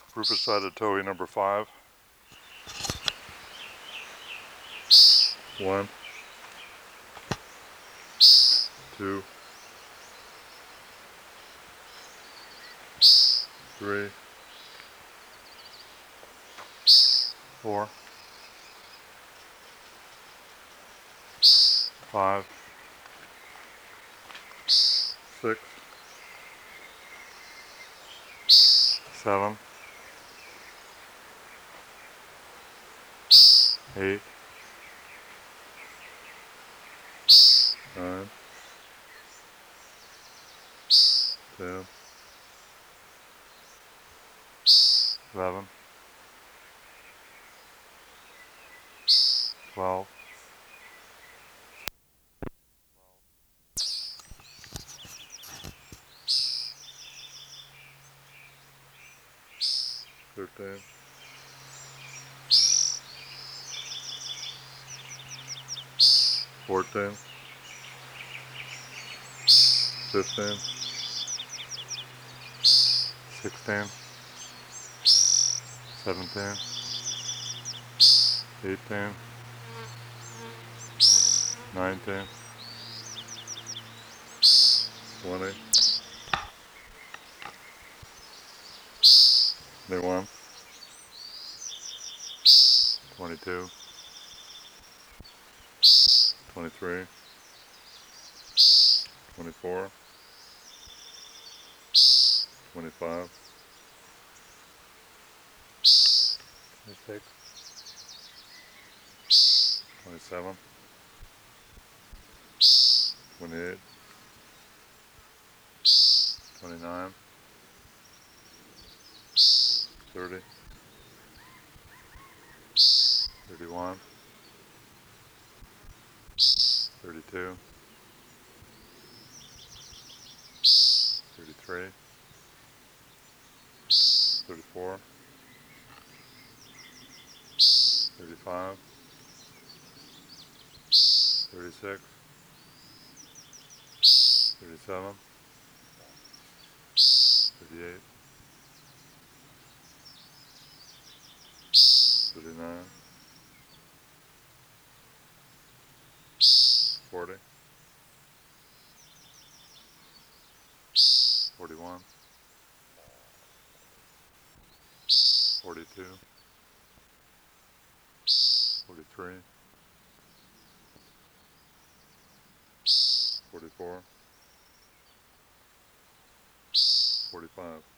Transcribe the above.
Rufus-sided Towhee number 5. 1, 2, 3, 4, 5, 6, 7, 8, 9, 10, 11, 12, 13, 14, 15, 16, 17, 18, 19, 20, 21, 22, 23, 24, 25, 26, 27, 28, 29, 30, 31, 32, 33, 34, 35, 36, 37, 38, 39, 40, 41, 42, 43, 44, 45.